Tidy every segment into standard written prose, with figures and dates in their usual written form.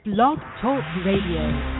Blog Talk Radio.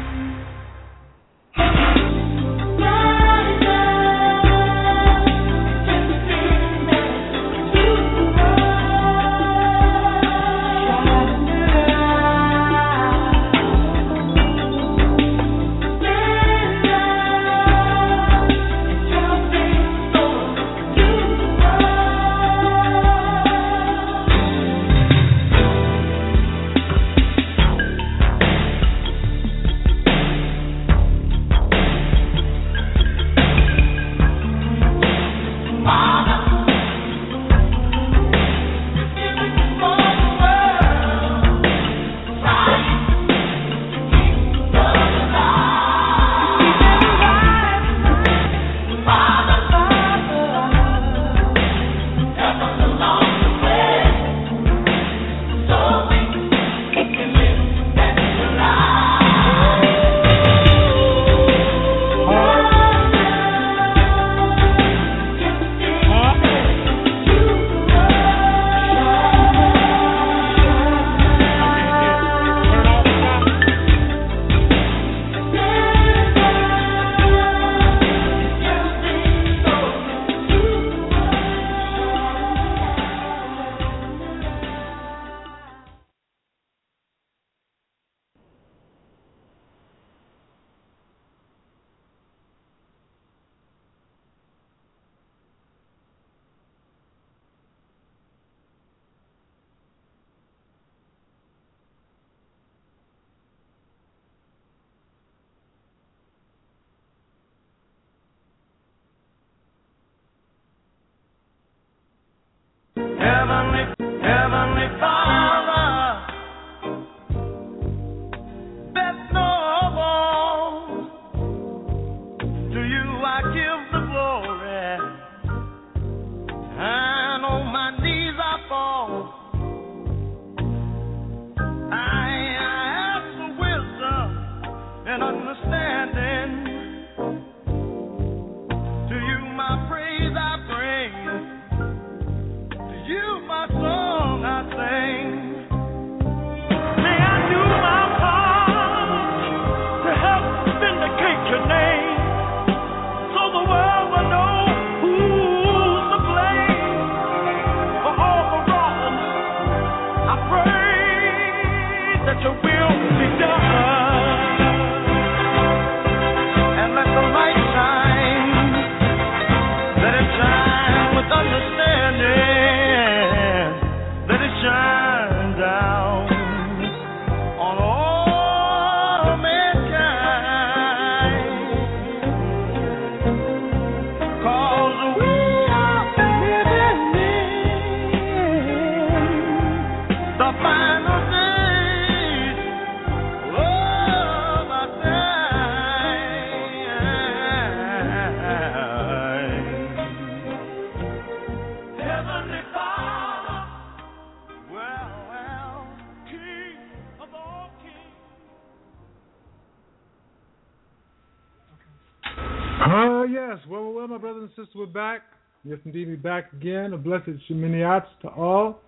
We're back. Yes, indeed, we're back again. A blessed Sheminiats to all.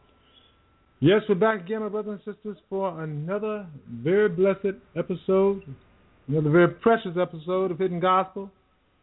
Yes, we're back again, my brothers and sisters, for another very blessed episode, another very precious episode of Hidden Gospel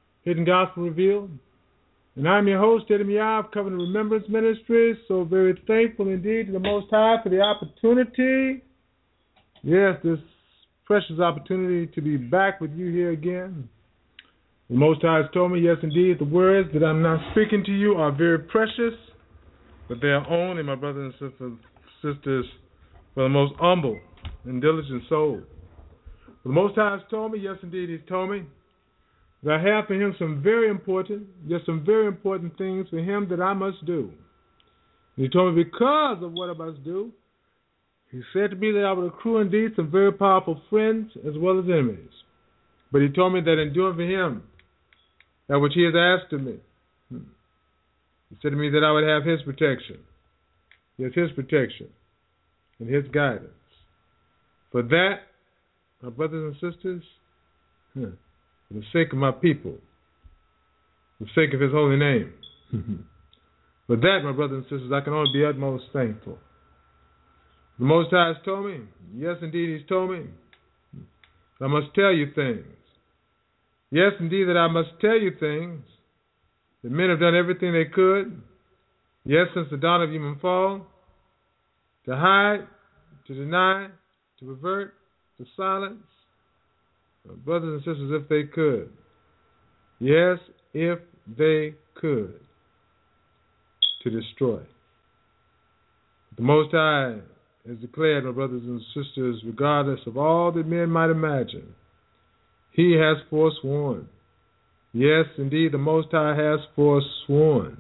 Revealed. And I'm your host, Eddie Miyav, Covenant Remembrance Ministries. So very thankful indeed to the Most High for the opportunity. Yes, this precious opportunity to be back with you here again. The Most High has told me, yes, indeed, the words that I'm now speaking to you are very precious, but they are only, my brothers and sisters, for the most humble and diligent soul. The Most High has told me, yes, indeed, He's told me, that I have for Him some very important things for Him that I must do. And He told me because of what I must do, He said to me that I would accrue indeed some very powerful friends as well as enemies. But He told me that in doing for Him that which He has asked of me, He said to me that I would have His protection. Yes, His protection and His guidance. For that, my brothers and sisters, for the sake of my people, for the sake of His holy name, for that, my brothers and sisters, I can only be utmost thankful. The Most High has told me. Yes, indeed, He's told me. I must tell you things. Yes, indeed, that I must tell you things. The men have done everything they could. Yes, since the dawn of human fall. To hide, to deny, to pervert, to silence. Brothers and sisters, if they could. Yes, if they could. To destroy. The Most High has declared, my brothers and sisters, regardless of all that men might imagine, He has forsworn. Yes, indeed, the Most High has forsworn.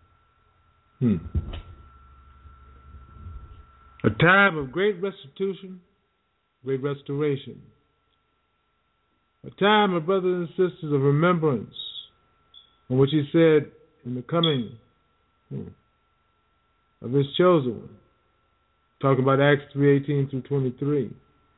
A time of great restitution, great restoration. A time, my brothers and sisters, of remembrance, on which He said in the coming of His chosen one. Talking about Acts 3:18 through 23.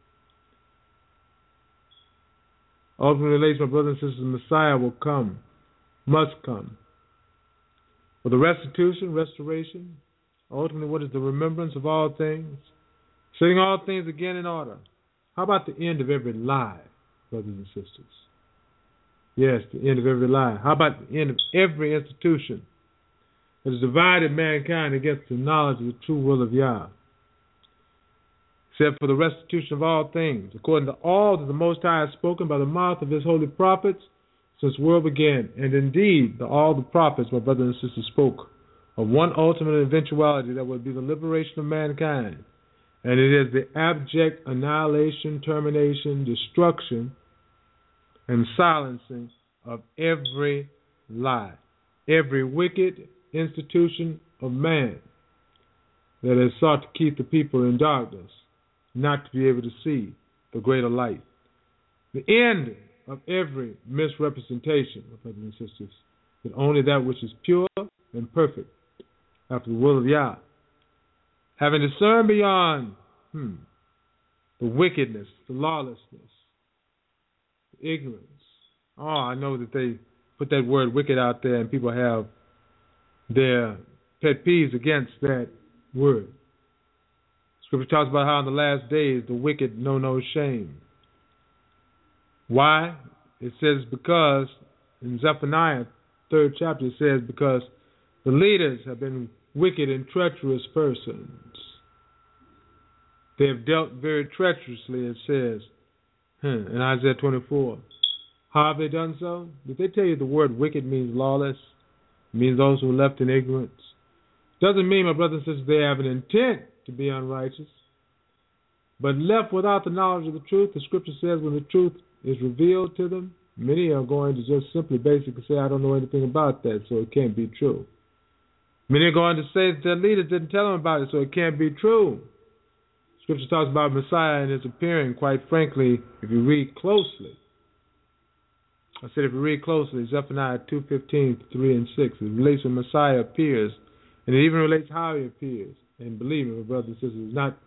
Ultimately relates, my brothers and sisters, the Messiah will come, must come. For the restitution, restoration, ultimately what is the remembrance of all things, setting all things again in order. How about the end of every lie, brothers and sisters? Yes, the end of every lie. How about the end of every institution that has divided mankind against the knowledge of the true will of Yah? Except for the restitution of all things, according to all that the Most High has spoken by the mouth of His holy prophets since the world began. And indeed, all the prophets, my brothers and sisters, spoke of one ultimate eventuality that would be the liberation of mankind. And it is the abject annihilation, termination, destruction, and silencing of every lie, every wicked institution of man that has sought to keep the people in darkness, not to be able to see the greater light. The end of every misrepresentation, my brothers and sisters, that only that which is pure and perfect after the will of Yah, having discerned beyond the wickedness, the lawlessness, the ignorance. Oh, I know that they put that word wicked out there and people have their pet peeves against that word. Scripture talks about how in the last days the wicked know no shame. Why? It says because, in Zephaniah 3rd chapter, it says because the leaders have been wicked and treacherous persons. They have dealt very treacherously, it says in Isaiah 24. How have they done so? Did they tell you the word wicked means lawless? It means those who are left in ignorance. Doesn't mean, my brothers and sisters, they have an intent to be unrighteous. But left without the knowledge of the truth, the Scripture says when the truth is revealed to them, many are going to just simply basically say, I don't know anything about that, so it can't be true. Many are going to say that their leaders didn't tell them about it, so it can't be true. Scripture talks about Messiah and His appearing, quite frankly, if you read closely. I said if you read closely, Zephaniah 2:15, 3 and 6, it relates when Messiah appears, and it even relates how He appears. And believe me, my brothers and sisters, it's not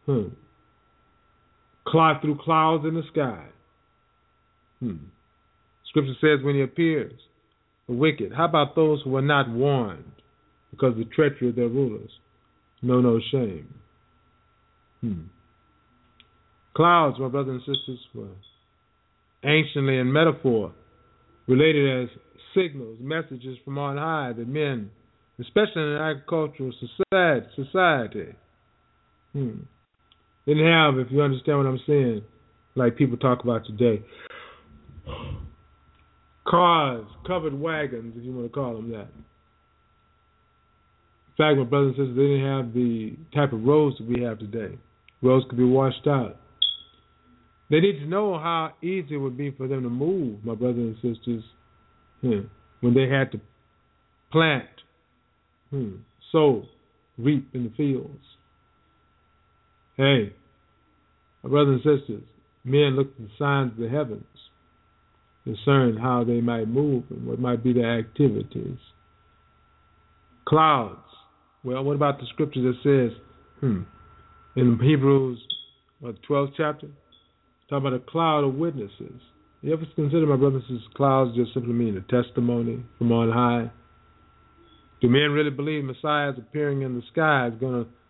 through clouds in the sky. Scripture says when He appears, the wicked. How about those who are not warned because of the treachery of their rulers? Know no shame. Clouds, my brothers and sisters, were anciently in metaphor related as signals, messages from on high that men, especially in an agricultural society, didn't have, if you understand what I'm saying, like people talk about today. Cars, covered wagons, if you want to call them that. In fact, my brothers and sisters, they didn't have the type of roads that we have today. Roads could be washed out. They need to know how easy it would be for them to move, my brothers and sisters, when they had to plant, sow, reap in the fields. Hey, my brothers and sisters, men look at the signs of the heavens, discern how they might move and what might be their activities. Clouds. Well, what about the scripture that says, in Hebrews, the 12th chapter, talk about a cloud of witnesses. You ever consider, my brothers and sisters, clouds just simply mean a testimony from on high? Do men really believe Messiah is appearing in the sky is going to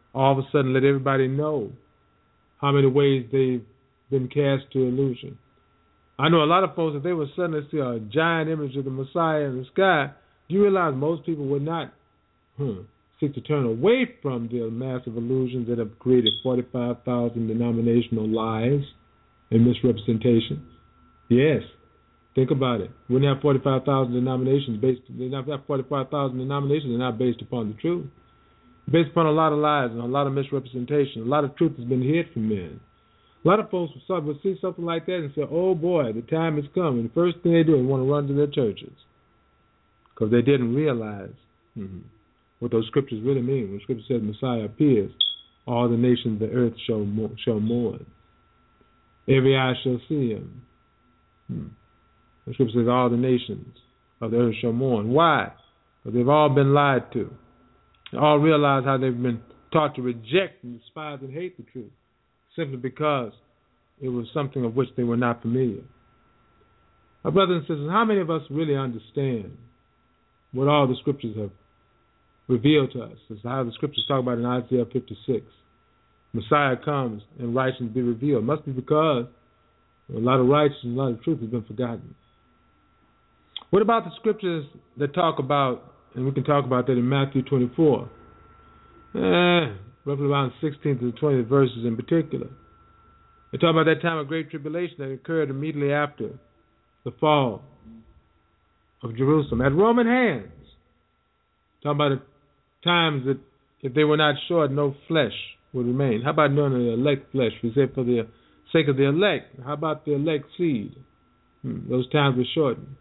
all of a sudden let everybody know how many ways they've been cast to illusion. I know a lot of folks, if they were suddenly see a giant image of the Messiah in the sky, you realize most people would not seek to turn away from the massive illusions that have created 45,000 denominational lies and misrepresentations. Yes, think about it. We wouldn't have 45,000 denominations based. They not have 45,000 denominations. They're not based upon the truth. Based upon a lot of lies and a lot of misrepresentation. A lot of truth has been hid from men. A lot of folks would see something like that and say, "Oh boy, the time has come." And the first thing they do is want to run to their churches because they didn't realize what those scriptures really mean. When Scripture says Messiah appears, all the nations of the earth shall mourn. Every eye shall see him. The Scripture says all the nations of the earth shall mourn. Why? Because they've all been lied to. They all realize how they've been taught to reject and despise and hate the truth, simply because it was something of which they were not familiar. My brothers and sisters, how many of us really understand what all the Scriptures have revealed to us? It's how the Scriptures talk about in Isaiah 56. Messiah comes and righteousness be revealed. It must be because a lot of righteousness and a lot of truth has been forgotten. What about the Scriptures that talk about, and we can talk about that in Matthew 24, roughly around 16th to the 20th verses in particular. They talk about that time of great tribulation that occurred immediately after the fall of Jerusalem at Roman hands. Talking about the times that if they were not short, no flesh would remain. How about none of the elect flesh? We say for the sake of the elect. How about the elect seed? Those times were shortened.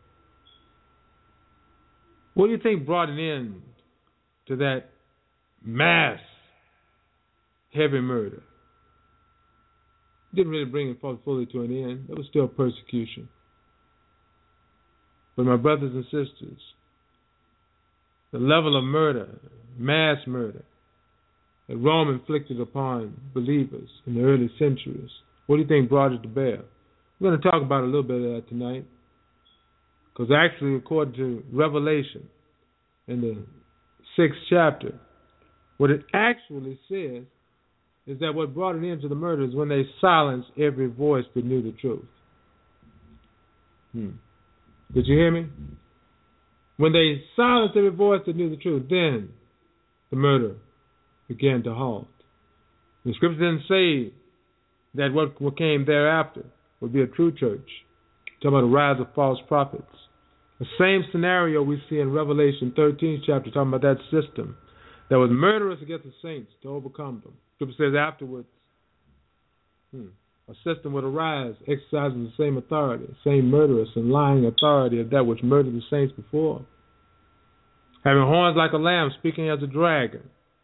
What do you think brought an end to that mass heavy murder? It didn't really bring it fully to an end. There was still persecution. But my brothers and sisters, the level of murder, mass murder, that Rome inflicted upon believers in the early centuries, what do you think brought it to bear? We're going to talk about a little bit of that tonight. Because actually, according to Revelation, in the 6th chapter, what it actually says is that what brought an end to the murder is when they silenced every voice that knew the truth. Did you hear me? When they silenced every voice that knew the truth, then the murder began to halt. The Scripture didn't say that what came thereafter would be a true church. Talking about the rise of false prophets. The same scenario we see in Revelation 13th chapter, talking about that system that was murderous against the saints to overcome them. Scripture says afterwards, a system would arise, exercising the same authority, same murderous and lying authority of that which murdered the saints before. Having horns like a lamb, speaking as a dragon.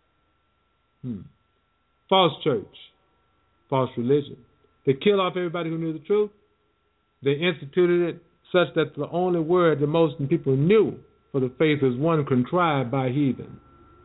False church, false religion. They killed off everybody who knew the truth. They instituted it such that the only word that most people knew for the faith was one contrived by heathen.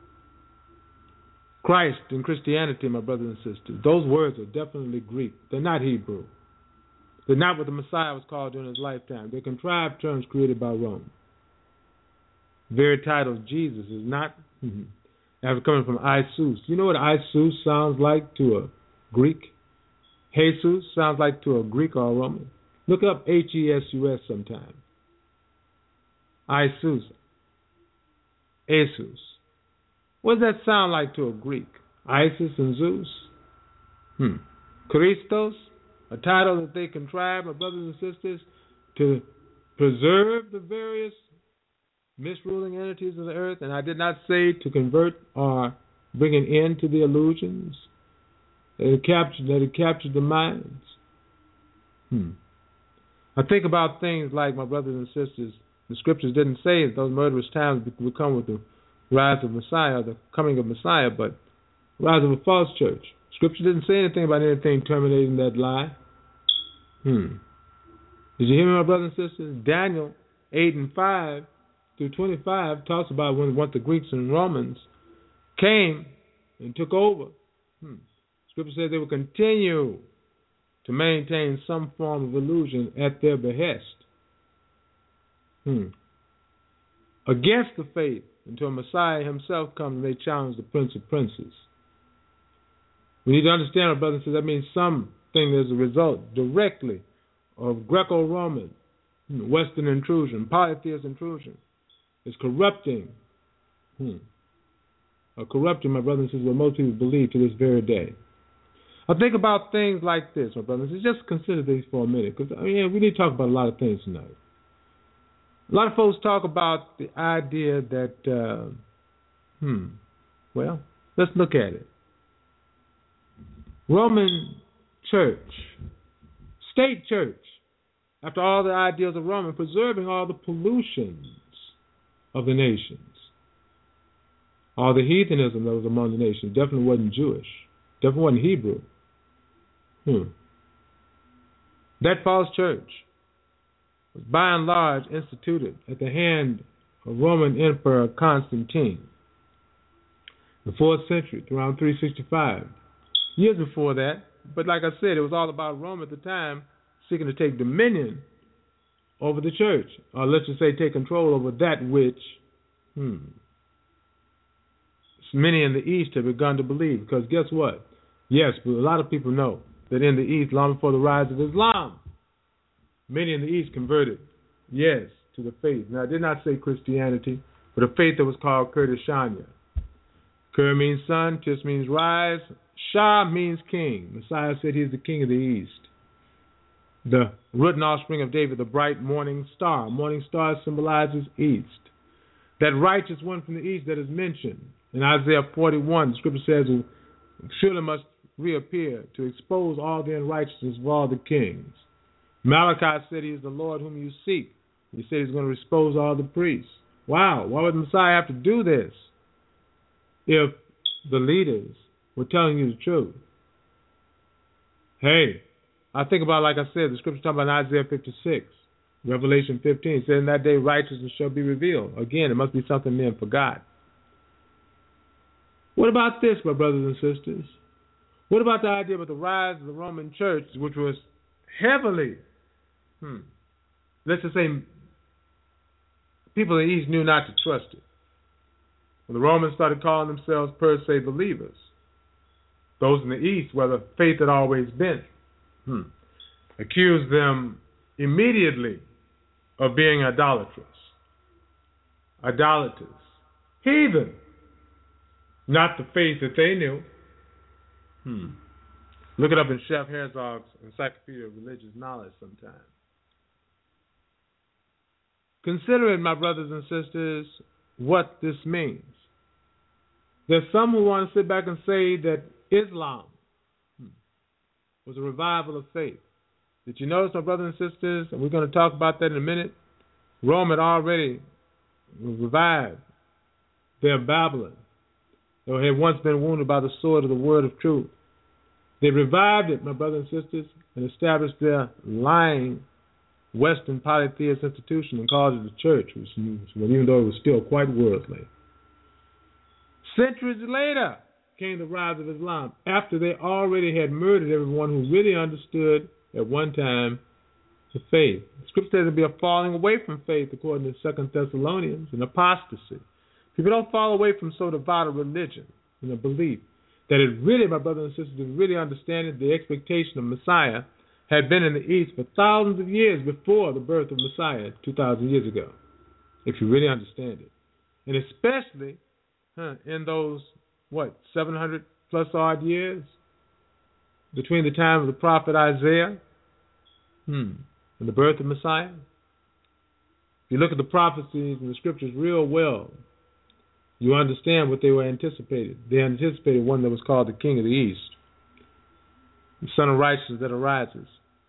Christ and Christianity, my brothers and sisters, those words are definitely Greek. They're not Hebrew. They're not what the Messiah was called during his lifetime. They're contrived terms created by Rome. The very title of Jesus is not after coming from Isus. You know what Isus sounds like to a Greek? Jesus sounds like to a Greek or a Roman. Look up H-E-S-U-S sometime. Isus. Jesus. What does that sound like to a Greek? Isis and Zeus? Christos, a title that they contrived, my brothers and sisters, to preserve the various misruling entities of the earth. And I did not say to convert or bring an end to the illusions that had captured the minds. I think about things like, my brothers and sisters, the Scriptures didn't say that those murderous times would come with the rise of Messiah, the coming of Messiah, but the rise of a false church. Scripture didn't say anything about anything terminating that lie. Did you hear me, my brothers and sisters? Daniel 8:5 through 25 talks about when the Greeks and Romans came and took over. Scripture says they will continue to maintain some form of illusion at their behest. Against the faith until Messiah himself comes and they challenge the Prince of Princes. We need to understand, our brothers and sisters, that means something is a result directly of Greco-Roman, Western intrusion, polytheist intrusion. It's corrupting, corrupting, my brothers and sisters, what most people believe to this very day. I think about things like this, my brothers. Just consider these for a minute, because we need to talk about a lot of things tonight. A lot of folks talk about the idea that, well, let's look at it. Roman church, state church, after all the ideals of Rome, preserving all the pollutions of the nations. All the heathenism that was among the nations definitely wasn't Jewish, definitely wasn't Hebrew. That false church was by and large instituted at the hand of Roman Emperor Constantine in the 4th century, around 365. Years before that, but like I said, it was all about Rome at the time, seeking to take dominion over the church, or let's just say take control over that which many in the East have begun to believe. Because guess what? Yes, but a lot of people know that in the East, long before the rise of Islam, many in the East converted, yes, to the faith. Now, I did not say Christianity, but a faith that was called Kurdishania. Kur means sun, Tis means rise, Shah means king. Messiah said he's the king of the East. The root and offspring of David, the bright morning star. Morning star symbolizes East. That righteous one from the East that is mentioned in Isaiah 41, the scripture says, surely must reappear to expose all the unrighteousness of all the kings. Malachi said he is the Lord whom you seek. He said he's going to expose all the priests. Wow, why would the Messiah have to do this if the leaders were telling you the truth? Hey, I think about, like I said, the scripture talking about Isaiah 56, Revelation 15, said in that day righteousness shall be revealed. Again, it must be something men forgot. What about this, my brothers and sisters? What about the idea of the rise of the Roman church, which was heavily, let's just say, people in the East knew not to trust it. When the Romans started calling themselves per se believers, those in the East, where the faith had always been, accused them immediately of being idolaters, heathen, not the faith that they knew. Look it up in Chef Herzog's Encyclopedia of Religious Knowledge sometime. Consider it, my brothers and sisters, what this means. There's some who want to sit back and say that Islam was a revival of faith. Did you notice, my brothers and sisters, and we're going to talk about that in a minute, Rome had already revived their Babylon. They had once been wounded by the sword of the word of truth. They revived it, my brothers and sisters, and established their lying Western polytheist institution and called it the church, even though it was still quite worldly. Centuries later came the rise of Islam, after they already had murdered everyone who really understood at one time the faith. The scripture says there'll be a falling away from faith, according to 2 Thessalonians, and apostasy. People don't fall away from so devout a religion and a belief that it really, my brothers and sisters, really understanding the expectation of Messiah had been in the East for thousands of years before the birth of Messiah 2,000 years ago, if you really understand it. And especially in those, 700 plus odd years between the time of the prophet Isaiah and the birth of Messiah. If you look at the prophecies and the scriptures real well, you understand what they were anticipated. They anticipated one that was called the King of the East, the Son of Righteousness that arises.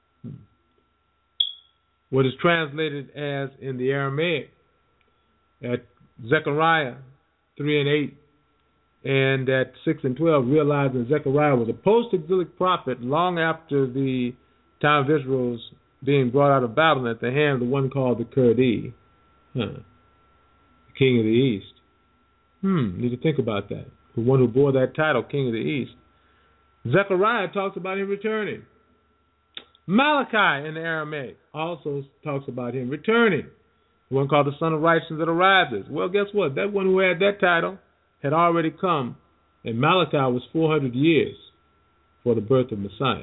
What is translated as in the Aramaic at Zechariah 3 and 8 and at 6 and 12, realizing Zechariah was a post-exilic prophet long after the time of Israel's being brought out of Babylon at the hand of the one called the Kurdi, the King of the East. Need to think about that. The one who bore that title, King of the East. Zechariah talks about him returning. Malachi in the Aramaic also talks about him returning. The one called the Son of Righteousness that arises. Well, guess what? That one who had that title had already come, and Malachi was 400 years for the birth of Messiah.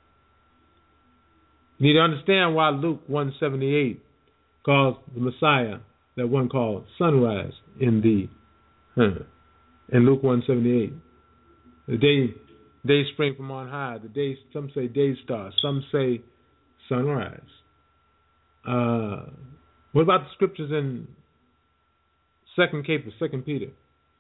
You need to understand why Luke 178 calls the Messiah that one called sunrise in Luke 178. The day spring from on high. The day, some say day star, some say sunrise. What about the scriptures in 2 Peter?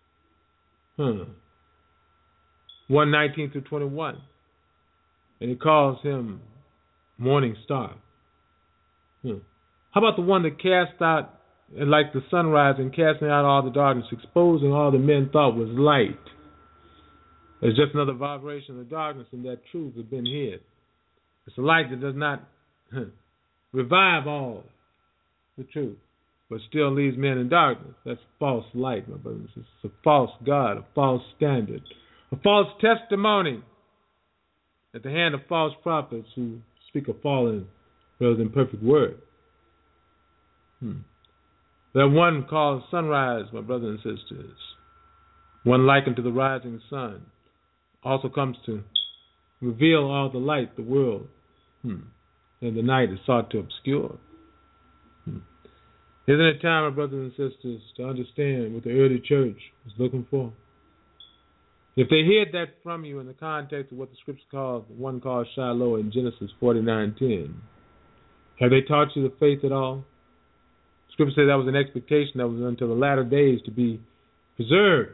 1:19 through 21. And he calls him morning star. How about the one that cast out, like the sunrise, and casting out all the darkness, exposing all the men thought was light? It's just another vibration of the darkness, and that truth has been hid. It's a light that does not revive all the truth, but still leaves men in darkness. That's false light, my brothers. It's a false God, a false standard, a false testimony at the hand of false prophets who speak a fallen rather than perfect word. That one called sunrise, my brothers and sisters, one likened to the rising sun, also comes to reveal all the light the world and the night is sought to obscure. Isn't it time, my brothers and sisters, to understand what the early church was looking for? If they hid that from you in the context of what the scripture calls, the one called Shiloh in Genesis 49:10, have they taught you the faith at all? Scripture says that was an expectation that was until the latter days to be preserved.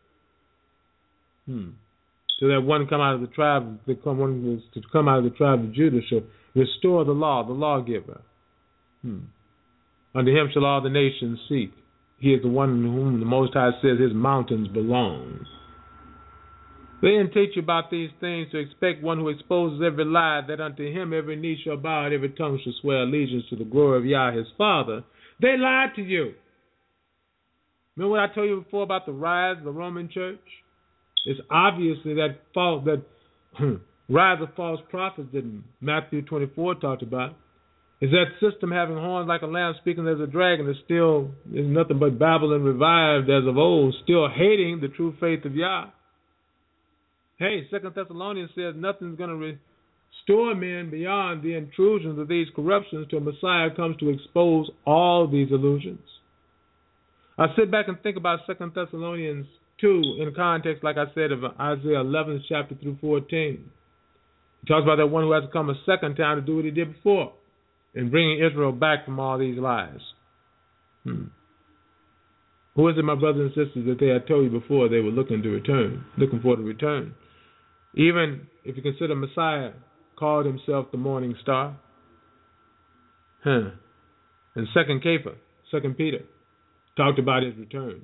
So that one come out of the tribe, one was to come out of the tribe of Judah shall restore the law, the lawgiver. Unto him shall all the nations seek. He is the one to whom the Most High says his mountains belong. They didn't teach you about these things to expect one who exposes every lie, that unto him every knee shall bow and every tongue shall swear allegiance to the glory of Yah his Father. They lied to you. Remember what I told you before about the rise of the Roman Church? It's obviously that rise of false prophets that Matthew 24 talked about. Is that system having horns like a lamb, speaking as a dragon, is nothing but Babylon revived as of old, still hating the true faith of Yah. Hey, 2 Thessalonians says nothing's going to restore men beyond the intrusions of these corruptions till Messiah comes to expose all these illusions. I sit back and think about 2 Thessalonians 2 in context, like I said, of Isaiah 11 chapter through 14. He talks about that one who has to come a second time to do what he did before in bringing Israel back from all these lies. Who is it, my brothers and sisters, that they had told you before they were looking for to return? Even if you consider Messiah called himself the morning star. And 2 Peter talked about his return.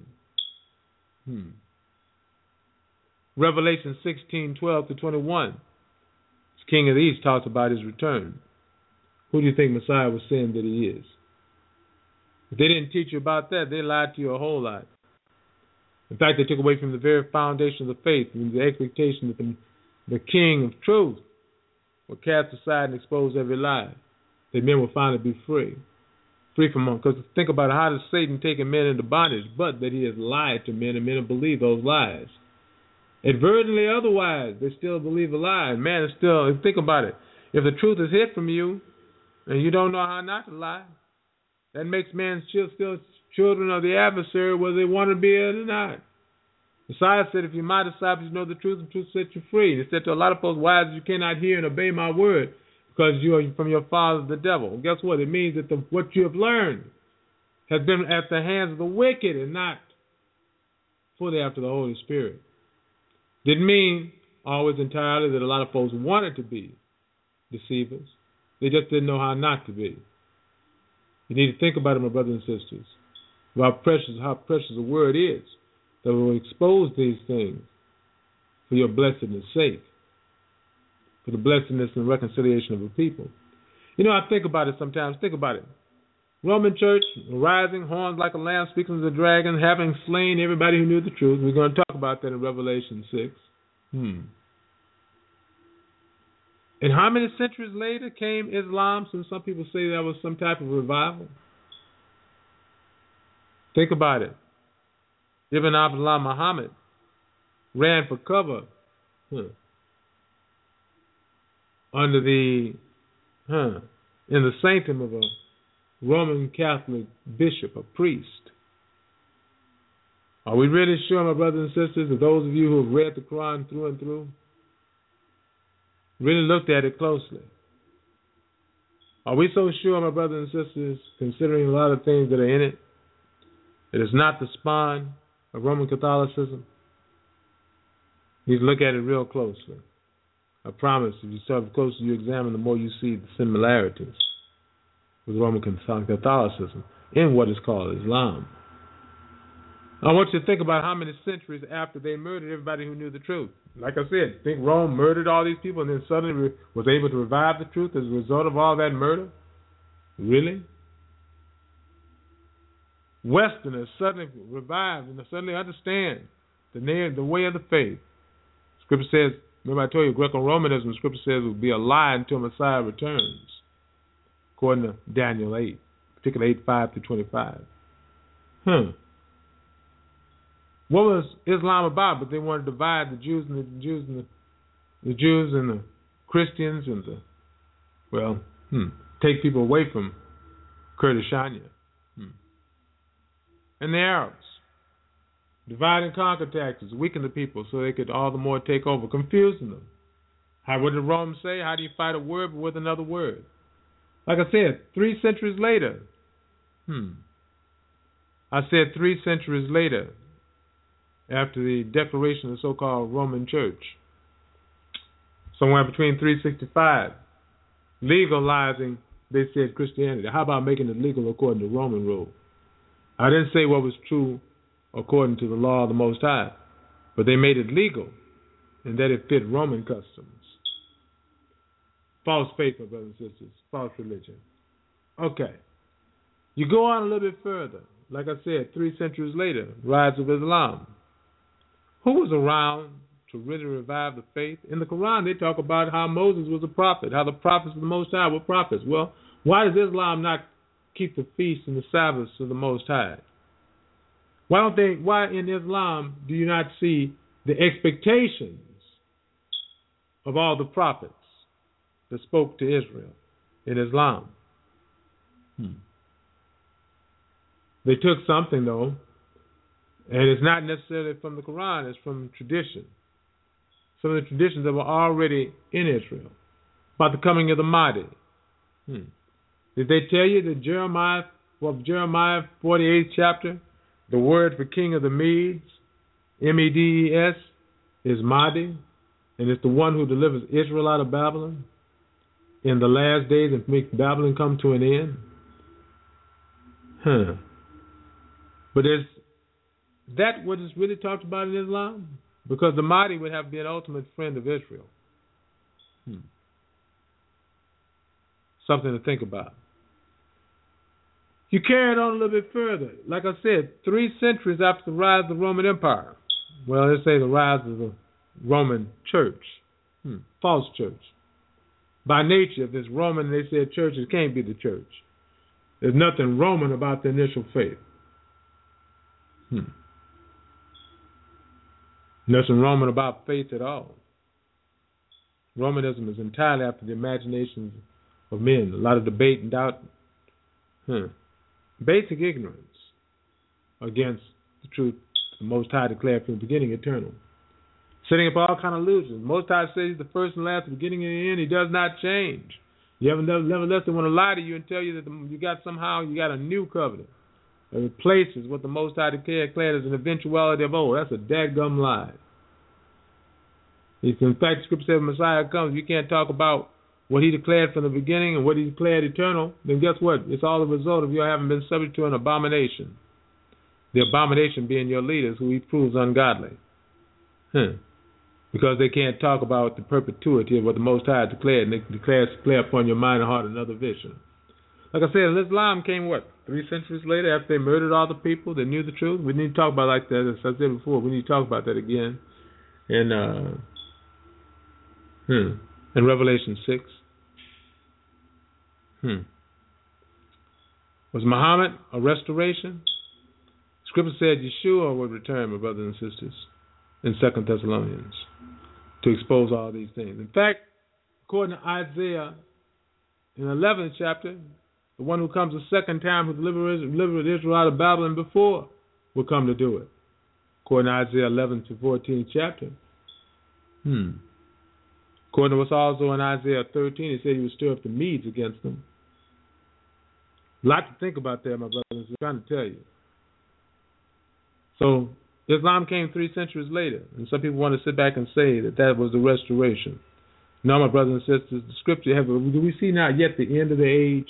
Revelation 16:12-21. King of the East talks about his return. Who do you think Messiah was saying that he is? If they didn't teach you about that, they lied to you a whole lot. In fact, they took away from the very foundation of the faith and the expectation that the King of truth would cast aside and expose every lie, that men would finally be free from them. Because think about it, how does Satan take men into bondage? But that he has lied to men, and men have believed those lies. Advertently otherwise, they still believe a lie. And man is still, think about it, if the truth is hid from you, and you don't know how not to lie, that makes men still children of the adversary, whether they want to be it or not. Messiah said, if you're my disciples, you know the truth will set you free. He said to a lot of folks, why is it you cannot hear and obey my word? Because you are from your father, the devil. Well, guess what? It means that what you have learned has been at the hands of the wicked and not fully after the Holy Spirit. Didn't mean always entirely that a lot of folks wanted to be deceivers. They just didn't know how not to be. You need to think about it, my brothers and sisters, about how precious a word is that will expose these things for your blessedness' sake, for the blessedness and reconciliation of the people. You know, I think about it sometimes. Think about it. Roman church, rising, horns like a lamb, speaking to the dragon, having slain everybody who knew the truth. We're going to talk about that in Revelation 6. And how many centuries later came Islam? Some people say that was some type of revival. Think about it. Ibn Abdullah Muhammad ran for cover under the, in the sanctum of a Roman Catholic bishop, a priest. Are we really sure, my brothers and sisters, that those of you who have read the Quran through and through, really looked at it closely? Are we so sure, my brothers and sisters, considering a lot of things that are in it, that it's not the spawn of Roman Catholicism? You need to look at it real closely. I promise, if you start the closer you examine, the more you see the similarities with Roman Catholicism in what is called Islam. I want you to think about how many centuries after they murdered everybody who knew the truth. Like I said, think Rome murdered all these people and then suddenly was able to revive the truth as a result of all that murder? Really? Westerners suddenly revive and suddenly understand the way of the faith. Scripture says, remember I told you, Greco-Romanism, Scripture says it will be a lie until Messiah returns, according to Daniel 8, particularly 8:5-25. What was Islam about? But they wanted to divide the Jews and the Christians and take people away from Kurdistania. And the Arabs. Divide and conquer tactics, weaken the people so they could all the more take over, confusing them. What did Rome say? How do you fight a word with another word? Like I said, 3 centuries later. I said 3 centuries later, after the declaration of the so-called Roman Church, somewhere between 365, legalizing, they said, Christianity. How about making it legal according to Roman rule? I didn't say what was true according to the law of the Most High, but they made it legal, and that it fit Roman customs. False faith, my brothers and sisters, false religion. Okay. You go on a little bit further. Like I said, 3 centuries later, rise of Islam. Who was around to really revive the faith? In the Quran, they talk about how Moses was a prophet, how the prophets of the Most High were prophets. Well, why does Islam not keep the feasts and the Sabbaths of the Most High? Why in Islam do you not see the expectations of all the prophets that spoke to Israel in Islam? They took something, though, and it's not necessarily from the Quran, it's from tradition. Some of the traditions that were already in Israel about the coming of the Mahdi. Did they tell you that Jeremiah 48th chapter, the word for king of the Medes, Medes, is Mahdi, and it's the one who delivers Israel out of Babylon in the last days and makes Babylon come to an end? But is that what is really talked about in Islam? Because the Mahdi would have been an ultimate friend of Israel. Something to think about. You carry it on a little bit further. Like I said, 3 centuries after the rise of the Roman Empire. Well, let's say the rise of the Roman Church. False church. By nature, if it's Roman, they said church, it can't be the church. There's nothing Roman about the initial faith. Nothing Roman about faith at all. Romanism is entirely after the imaginations of men. A lot of debate and doubt. Basic ignorance against the truth the Most High declared from the beginning eternal. Setting up all kind of illusions. Most High says he's the first and last, the beginning and the end. He does not change. You haven't nevertheless they want to lie to you and tell you that you got a new covenant that replaces what the Most High declared as an eventuality of old. That's a dadgum lie. In fact, the Scripture says when Messiah comes, you can't talk about what he declared from the beginning and what he declared eternal. Then guess what? It's all the result of you having been subject to an abomination. The abomination being your leaders, who he proves ungodly. Because they can't talk about the perpetuity of what the Most High declared, and they declare upon your mind and heart another vision. Like I said, Islam came, 3 centuries later after they murdered all the people that knew the truth? We need to talk about like that, as I said before. We need to talk about that again in Revelation 6. Was Muhammad a restoration? Scripture said Yeshua would return, my brothers and sisters, in 2 Thessalonians, to expose all these things. In fact, according to Isaiah in the 11th chapter, the one who comes the second time who delivered Israel out of Babylon before will come to do it. According to Isaiah 11 to 14th chapter. According to what's also in Isaiah 13, he said he would stir up the Medes against them. A lot to think about there, my brothers. I'm trying to tell you. So Islam came 3 centuries later, and some people want to sit back and say that that was the restoration. No, my brothers and sisters, the scripture, do we see not yet the end of the age?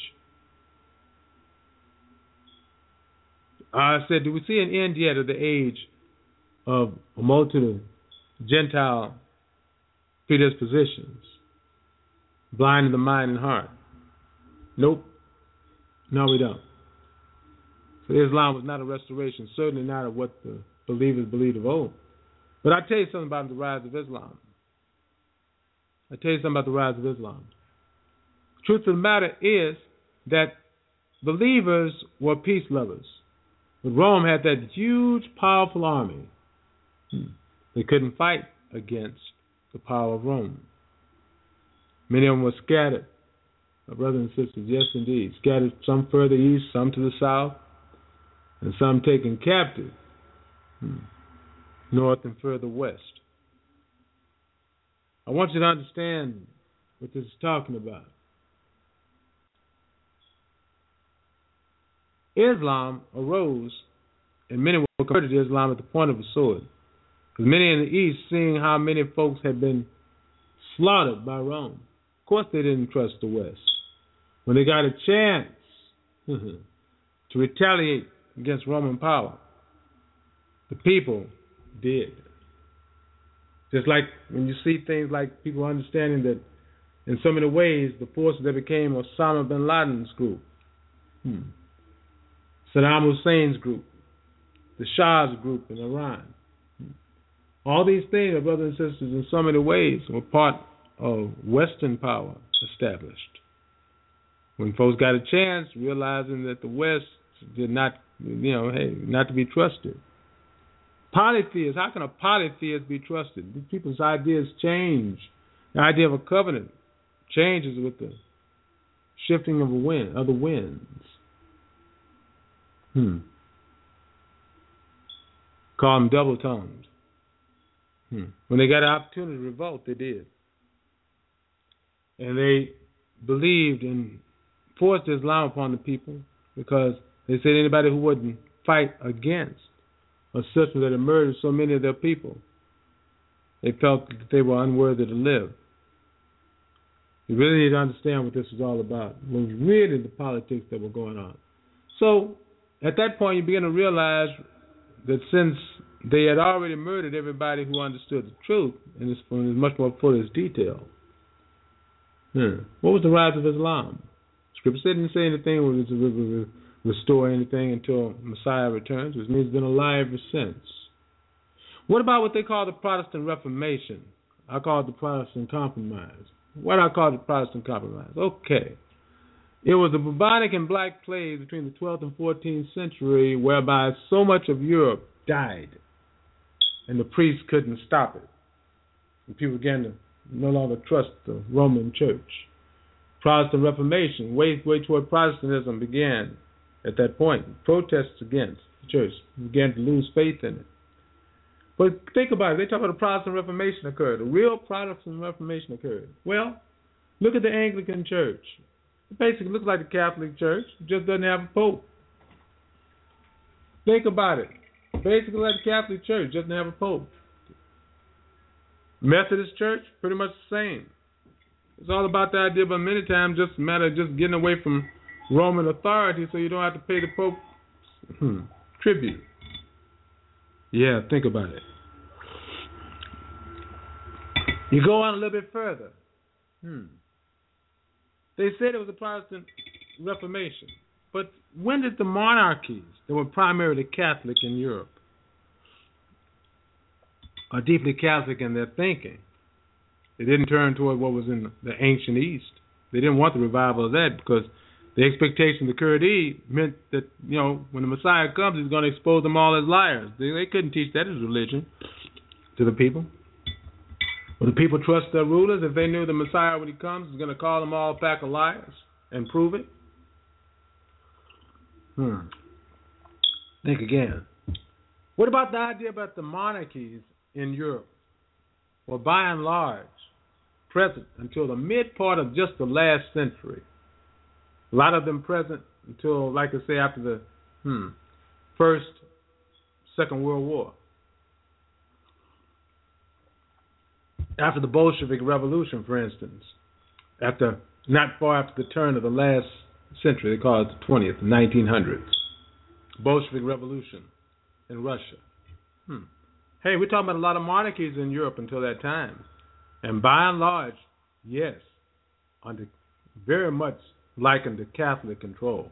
I said, do we see an end yet of the age of a multitude of Gentile predispositions, blind in the mind and heart? Nope. No, we don't. So Islam was not a restoration, certainly not of what the believers believed of old. But I'll tell you something about the rise of Islam. Truth of the matter is that believers were peace lovers. But Rome had that huge, powerful army. They couldn't fight against the power of Rome. Many of them were scattered. My brothers and sisters, yes indeed. Scattered, some further east, some to the south, and some taken captive north and further west. I want you to understand what this is talking about. Islam arose, and many were converted to Islam at the point of a sword. Because many in the East, seeing how many folks had been slaughtered by Rome, of course they didn't trust the West. When they got a chance to retaliate against Roman power, the people did. Just like when you see things like people understanding that in so many ways the forces that became Osama bin Laden's group, Saddam Hussein's group, the Shah's group in Iran. All these things, brothers and sisters, in so many ways were part of Western power established. When folks got a chance, realizing that the West did not, not to be trusted. Polytheists, how can a polytheist be trusted? These people's ideas change. The idea of a covenant changes with the shifting of the winds. Call them double-tongued. When they got an opportunity to revolt, they did. And they believed and forced Islam upon the people because they said anybody who wouldn't fight against a system that had murdered so many of their people, they felt that they were unworthy to live. You really need to understand what this is all about. It was really the politics that were going on. So at that point, you begin to realize that since they had already murdered everybody who understood the truth, and it's much more fullest detail. What was the rise of Islam? Scripture didn't say anything would restore anything until Messiah returns, which means it's been alive ever since. What about what they call the Protestant Reformation? I call it the Protestant Compromise. What do I call the Protestant Compromise? Okay. It was the bubonic and black plague between the 12th and 14th century whereby so much of Europe died and the priests couldn't stop it. And people began to no longer trust the Roman Church. Protestant Reformation, way toward Protestantism began at that point. Protests against the church began to lose faith in it. But think about it. They talk about the Protestant Reformation occurred. The real Protestant Reformation occurred. Well, look at the Anglican Church. It basically looks like the Catholic Church. It just doesn't have a pope. Think about it. Basically like the Catholic Church, just doesn't have a pope. Methodist Church, pretty much the same. It's all about the idea, but many times just a matter of just getting away from Roman authority so you don't have to pay the Pope tribute. Yeah, think about it. You go on a little bit further. They said it was a Protestant Reformation. But when did the monarchies that were primarily Catholic in Europe are deeply Catholic in their thinking? They didn't turn toward what was in the ancient East. They didn't want the revival of that because the expectation of the Kurdi meant that, when the Messiah comes, he's going to expose them all as liars. They couldn't teach that as religion to the people. Will the people trust their rulers if they knew the Messiah, when he comes, is going to call them all a pack of liars and prove it? Think again. What about the idea about the monarchies in Europe were by and large present until the mid part of just the last century? A lot of them present until, like I say, after the First, Second World War. After the Bolshevik Revolution, for instance, not far after the turn of the last century, they call it the 20th, the 1900s, Bolshevik Revolution in Russia. Hey, we're talking about a lot of monarchies in Europe until that time. And by and large, yes, under very much likened to Catholic control.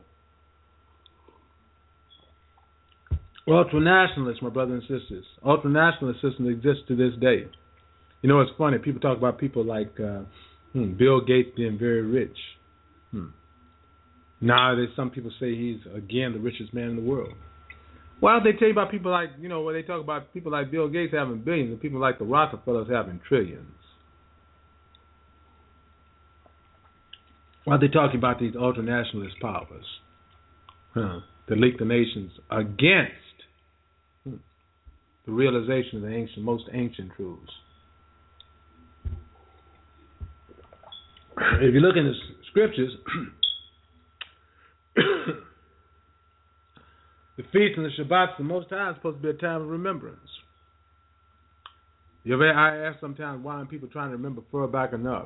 Ultranationalists, my brothers and sisters, ultranationalist systems exist to this day. You know, it's funny. People talk about people like Bill Gates being very rich. Now, some people say he's, again, the richest man in the world. Why don't they tell you about people like, where they talk about people like Bill Gates having billions and people like the Rockefellers having trillions? Why are they talking about these ultranationalist powers that lead the nations against the realization of the most ancient truths? If you look in the scriptures, the feasts and the Shabbats, the Most High, is supposed to be a time of remembrance. I ask sometimes, why aren't people trying to remember further back enough?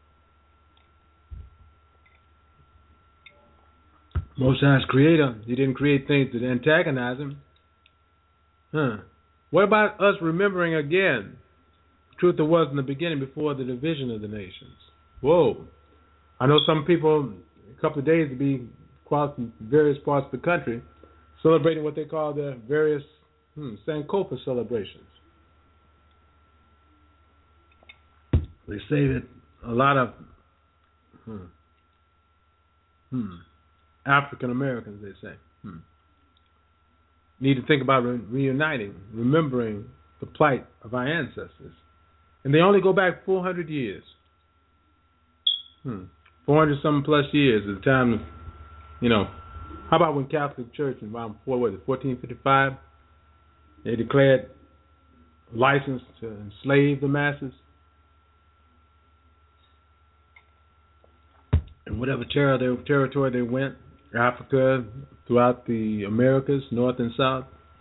Most High's creator, he didn't create things that antagonize him. What about us remembering again the truth there was in the beginning before the division of the nations? Whoa. I know some people, a couple of days to be across various parts of the country, celebrating what they call their various Sankofa celebrations. They say that a lot of African Americans, they say, need to think about reuniting, remembering the plight of our ancestors. And they only go back 400 years. 400-something plus years at the time of, how about when Catholic Church in around 1455, they declared license to enslave the masses? And whatever territory they went, Africa, throughout the Americas, North and South.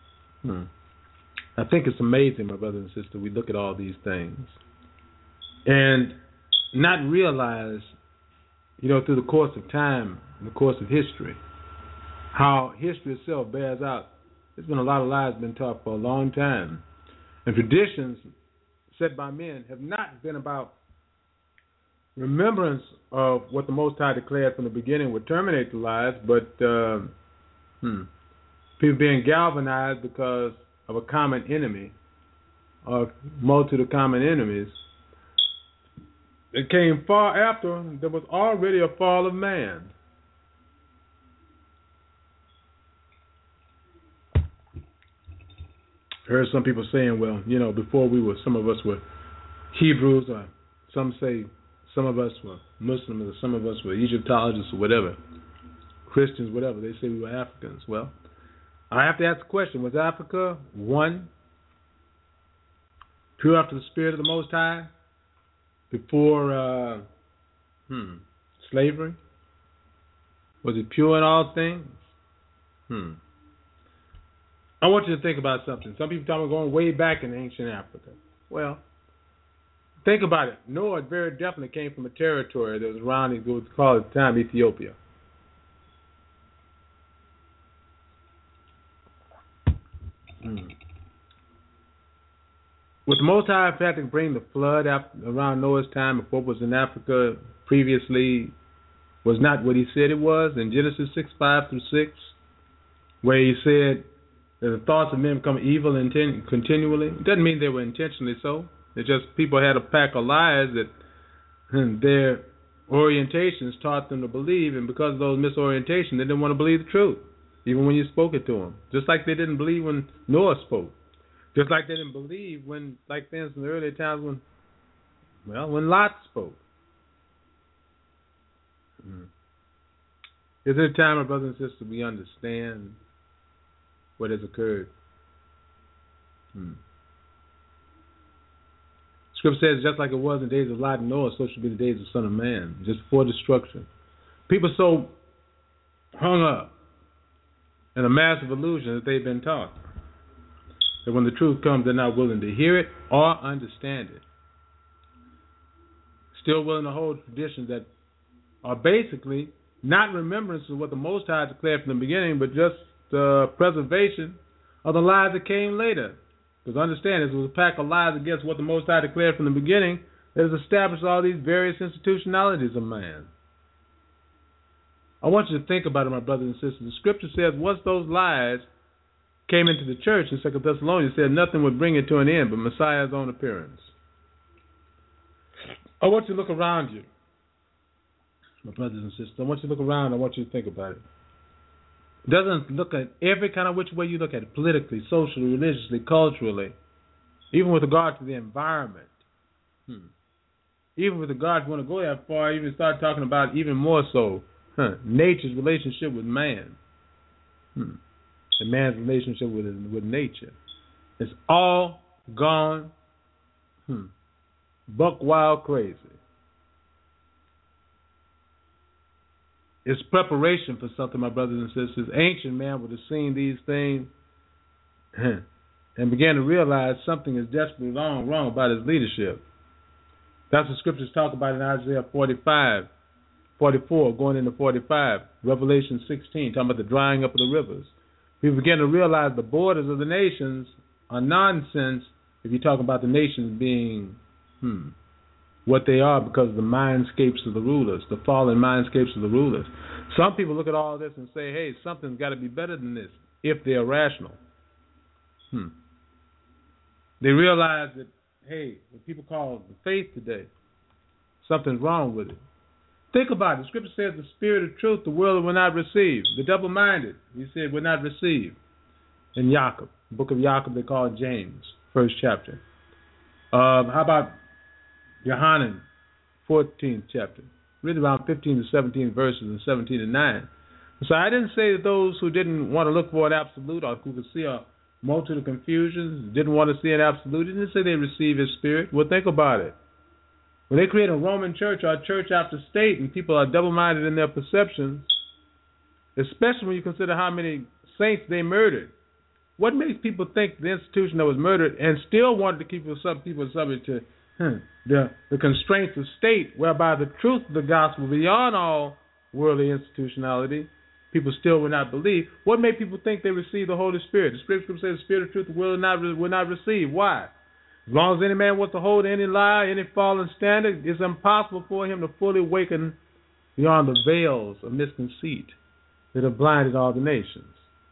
I think it's amazing, my brothers and sisters, we look at all these things and not realize, through the course of time, in the course of history, how history itself bears out. There's been a lot of lies been taught for a long time. And traditions set by men have not been about remembrance of what the Most High declared from the beginning would terminate the lies, but people being galvanized because of a common enemy, or a multitude of common enemies. It came far after there was already a fall of man. I heard some people saying, well, before some of us were Hebrews, or some say some of us were Muslims, or some of us were Egyptologists, or whatever, Christians, whatever. They say we were Africans. Well, I have to ask the question, was Africa one, pure after the Spirit of the Most High, before slavery? Was it pure in all things? I want you to think about something. Some people talk about going way back in ancient Africa. Well, think about it. Noah very definitely came from a territory that was around, it was called at the time Ethiopia. With the Most High, in fact, to bring the flood around Noah's time, if what was in Africa previously was not what he said it was, in Genesis 6:5-6, where he said that the thoughts of men become evil continually. It doesn't mean they were intentionally so. It's just people had a pack of lies that their orientations taught them to believe, and because of those misorientations, they didn't want to believe the truth, even when you spoke it to them. Just like they didn't believe when Noah spoke. Just like they didn't believe when, like for instance, in the earlier times when Well, when Lot spoke. Is there a time, my brothers and sisters, we understand what has occurred? Scripture says, just like it was in the days of Lot and Noah, so should be the days of the Son of Man, just before destruction. People so hung up in a massive illusion that they've been taught that when the truth comes, they're not willing to hear it or understand it. Still willing to hold traditions that are basically not remembrance of what the Most High declared from the beginning, but just preservation of the lies that came later. Because understand, this was a pack of lies against what the Most High declared from the beginning that has established all these various institutionalities of man. I want you to think about it, my brothers and sisters. The Scripture says once those lies came into the church in 2 Thessalonians, it said nothing would bring it to an end but Messiah's own appearance. I want you to look around you, my brothers and sisters. I want you to look around. I want you to think about it. It doesn't look at every kind of which way you look at it, politically, socially, religiously, culturally, even with regard to the environment. Even with regard, if you want to go that far, even start talking about even more so nature's relationship with man. And man's relationship with nature. It's all gone buck wild crazy. It's preparation for something, my brothers and sisters. Ancient man would have seen these things and began to realize something is desperately wrong about his leadership. That's what scriptures talk about in Isaiah 44, going into 45, Revelation 16, talking about the drying up of the rivers. We begin to realize the borders of the nations are nonsense if you talk about the nations being what they are because of the mindscapes of the rulers, the fallen mindscapes of the rulers. Some people look at all this and say, hey, something's got to be better than this if they're rational. They realize that, hey, what people call the faith today, something's wrong with it. Think about it. The scripture says the spirit of truth the world will not receive. The double-minded, he said, will not receive. In Jacob, the book of Jacob, they call it James, first chapter. How about Yohanan, 14th chapter? Read around 15 to 17 verses and 17 to 9. So I didn't say that those who didn't want to look for an absolute or who could see a multitude of confusions, didn't want to see an absolute, didn't say they receive his spirit. Well, think about it. When they create a Roman church or a church after state and people are double-minded in their perceptions, especially when you consider how many saints they murdered, what makes people think the institution that was murdered and still wanted to keep some people subject to the constraints of state, whereby the truth of the gospel beyond all worldly institutionality, people still will not believe? What made people think they received the Holy Spirit? The scripture says the spirit of truth will not receive. Why? As long as any man wants to hold any lie, any fallen standard, it's impossible for him to fully awaken beyond the veils of misconceit that have blinded all the nations.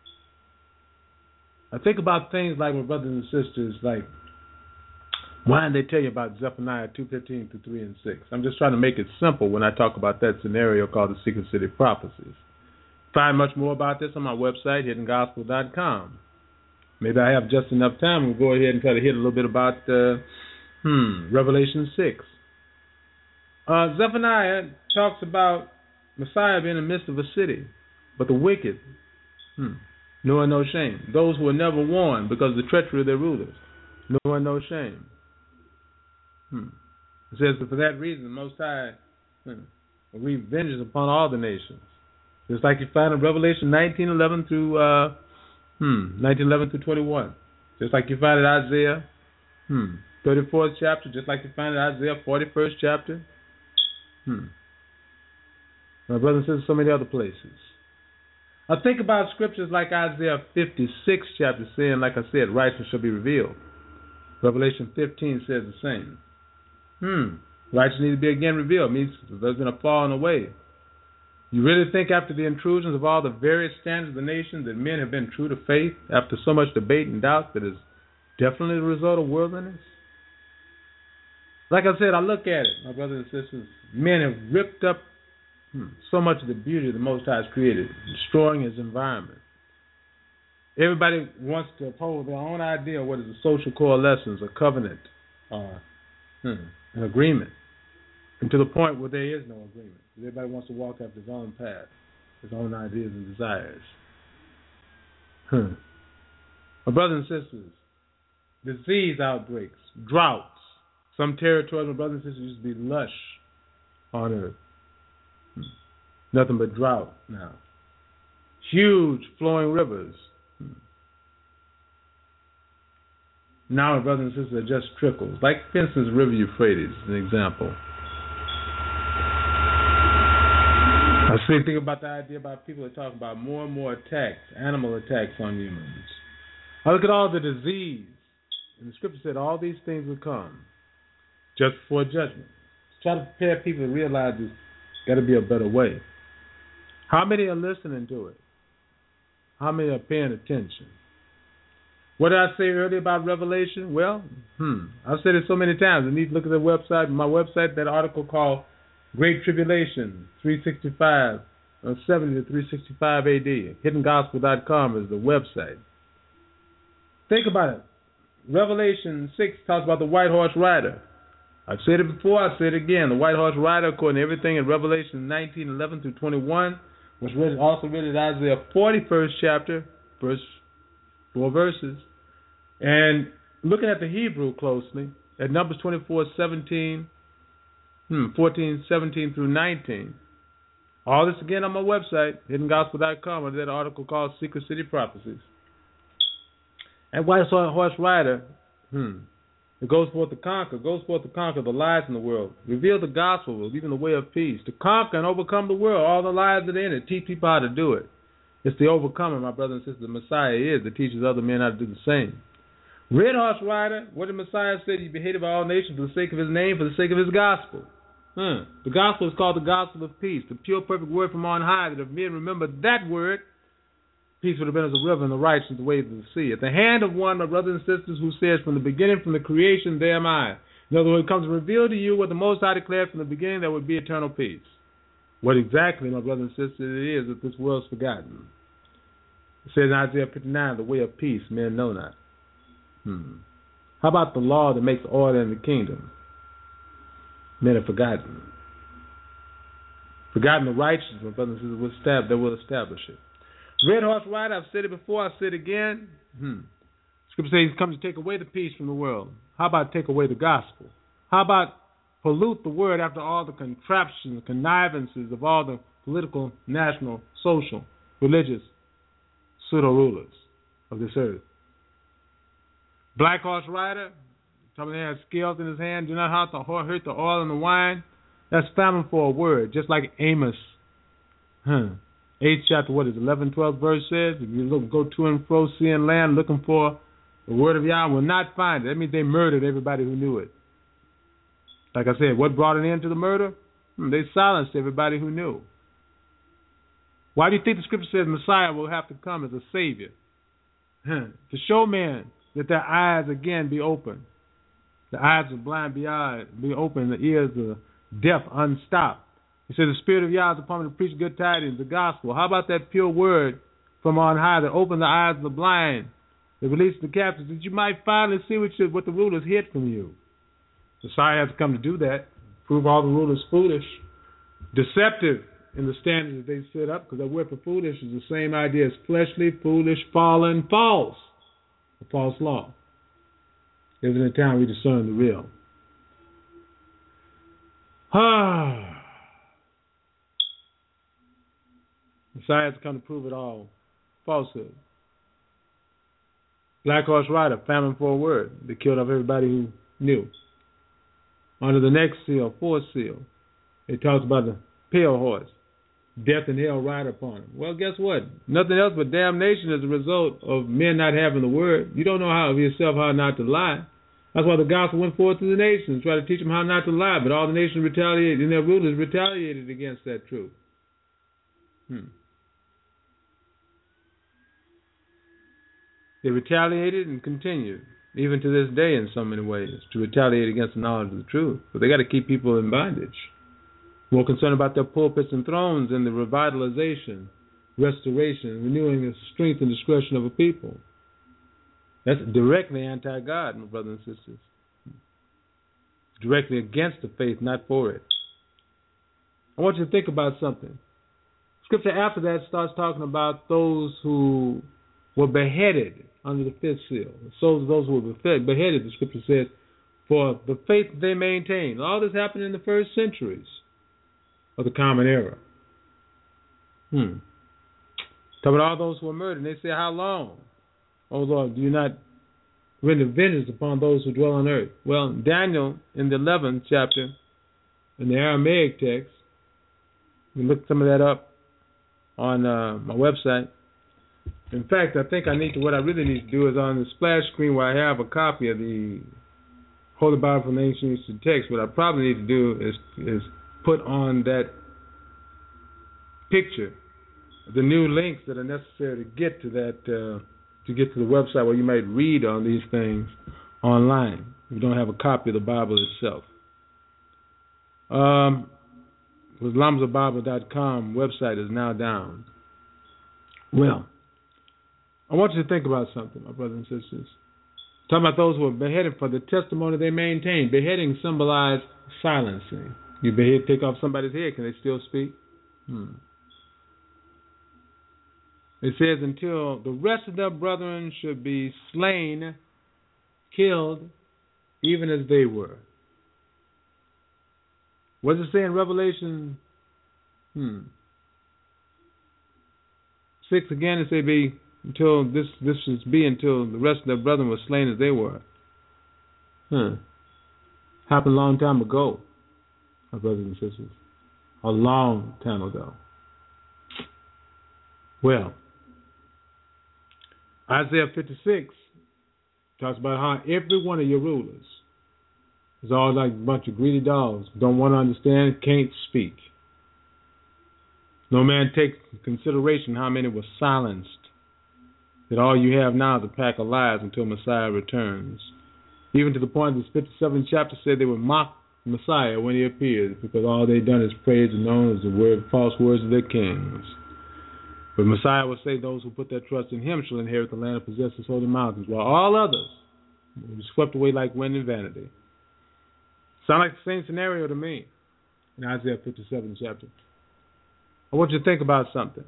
I think about things like, my brothers and sisters, like, why did they tell you about Zephaniah 2:15 through 3 and 6? I'm just trying to make it simple when I talk about that scenario called the Secret City Prophecies. Find much more about this on my website, hiddengospel.com. Maybe I have just enough time. We'll go ahead and try to hit a little bit about Revelation 6. Zephaniah talks about Messiah being in the midst of a city, but the wicked knowing no shame. Those who were never warned because of the treachery of their rulers, knowing no shame. It says that for that reason, the Most High will wreak vengeance upon all the nations. Just like you find in Revelation 19:11 through 21. Just like you find in Isaiah 34th chapter. Just like you find in Isaiah 41st chapter. My brothers and sisters, so many other places. I think about scriptures like Isaiah 56 chapter saying, like I said, righteousness shall be revealed. Revelation 15 says the same. Righteousness needs to be again revealed. It means there's been a falling away. You really think after the intrusions of all the various standards of the nation that men have been true to faith after so much debate and doubt that is definitely the result of worldliness? Like I said, I look at it, my brothers and sisters. Men have ripped up so much of the beauty the Most High has created, destroying his environment. Everybody wants to uphold their own idea of what is a social coalescence, a covenant, an agreement, and to the point where there is no agreement. Everybody wants to walk after his own path, his own ideas and desires. My brothers and sisters, disease outbreaks, droughts. Some territories, my brothers and sisters, used to be lush on earth. Nothing but drought now. Huge flowing rivers. Now, my brothers and sisters, are just trickles. Like, for instance, River Euphrates, an example. I was thinking about the idea about people that talk about more and more attacks, animal attacks on humans. I look at all the disease. And the scripture said all these things will come just before judgment. Try to prepare people to realize there's got to be a better way. How many are listening to it? How many are paying attention? What did I say earlier about Revelation? Well, I've said it so many times. You need to look at the website, my website, that article called Great Tribulation, 365, 70 to 365 AD. HiddenGospel.com is the website. Think about it. Revelation 6 talks about the white horse rider. I've said it before, I'll say it again. The white horse rider, according to everything in Revelation 19, 11 through 21, was also read in Isaiah 41st chapter, verse 4 verses. And looking at the Hebrew closely, at Numbers 24, 17, 14, 17 through 19. All this again on my website, HiddenGospel.com, under that article called Secret City Prophecies. And white horse rider, it goes forth to conquer the lies in the world, reveal the gospel, even the way of peace, to conquer and overcome the world, all the lies that are in it, teach people how to do it. It's the overcomer, my brothers and sisters, the Messiah is, that teaches other men how to do the same. Red horse rider, what did Messiah say? He'd be hated by all nations for the sake of his name, for the sake of his gospel. The gospel is called the gospel of peace, the pure, perfect word from on high, that if men remember that word, peace would have been as a river and the righteousness the waves of the sea. At the hand of one, my brothers and sisters, who says, from the beginning, from the creation, there am I. In other words, it comes to reveal to you what the Most High declared from the beginning, there would be eternal peace. What exactly, my brothers and sisters, it is that this world's forgotten. It says in Isaiah 59, the way of peace men know not. How about the law that makes order in the kingdom? Men have forgotten. Forgotten the righteousness, my brothers and sisters, that will establish it. Red horse rider, I've said it before, I'll say it again. Scripture says he's come to take away the peace from the world. How about take away the gospel? How about pollute the word after all the contraptions, connivances of all the political, national, social, religious pseudo-rulers of this earth? Black horse rider, somebody has scales in his hand, do not hurt the oil and the wine. That's famine for a word, just like Amos. 8th chapter, 11, 12 verse says, if you go to and fro, seeing land, looking for the word of Yahweh, will not find it. That means they murdered everybody who knew it. Like I said, what brought an end to the murder? They silenced everybody who knew. Why do you think the scripture says Messiah will have to come as a savior? To show men that their eyes again be open. The eyes of the blind be open, the ears of the deaf unstopped. He said, the Spirit of Yah is upon me to preach good tidings, the gospel. How about that pure word from on high that opened the eyes of the blind, that released the captives, that you might finally see what the rulers hid from you? The Messiah has come to do that, prove all the rulers foolish, deceptive in the standards that they set up, because that word for foolish is the same idea as fleshly, foolish, fallen, false, a false law. There's in a time we discern the real. Messiah has come to prove it all. Falsehood. Black horse rider, famine for a word. They killed off everybody who knew. Under the next seal, fourth seal, it talks about the pale horse. Death and hell ride upon him. Well, guess what? Nothing else but damnation as a result of men not having the word. You don't know how of yourself how not to lie. That's why the gospel went forth to the nations, try to teach them how not to lie. But all the nations retaliated, and their rulers retaliated against that truth. They retaliated and continued, even to this day in so many ways, to retaliate against the knowledge of the truth. But they got to keep people in bondage. More concerned about their pulpits and thrones than the revitalization, restoration, renewing the strength and discretion of a people. That's directly anti-God, my brothers and sisters. directly against the faith, not for it. I want you to think about something. Scripture after that starts talking about those who were beheaded under the fifth seal. The souls of those who were beheaded, the Scripture says, for the faith they maintained. All this happened in the first centuries of the Common Era. Talking about all those who were murdered. And they say, how long, O Lord, do you not render vengeance upon those who dwell on earth? Well, Daniel, in the 11th chapter, in the Aramaic text, you can look some of that up on my website. In fact, I think what I really need to do is on the splash screen where I have a copy of the Holy Bible from the Ancient Eastern Text, what I probably need to do is put on that picture the new links that are necessary to get to that, to get to the website where you might read on these things online if you don't have a copy of the Bible itself. IslamsABible.com website is now down. Well, I want you to think about something, my brothers and sisters. Talking about those who were beheaded for the testimony they maintained. Beheading symbolized silencing. You take off somebody's head, can they still speak? It says, until the rest of their brethren should be slain, killed, even as they were. What does it say in Revelation 6 again? It say until this should be until the rest of their brethren were slain as they were. Happened a long time ago, my brothers and sisters. A long time ago. Well, Isaiah 56 talks about how every one of your rulers is all like a bunch of greedy dogs, don't want to understand, can't speak. No man takes into consideration how many were silenced, that all you have now is a pack of lies until Messiah returns. Even to the point that the 57th chapter said they would mock Messiah when he appears, because all they've done is praise and known as the false words of their kings. But Messiah will say those who put their trust in him shall inherit the land and possess its holy mountains, while all others will be swept away like wind and vanity. Sound like the same scenario to me in Isaiah 57 chapter. I want you to think about something.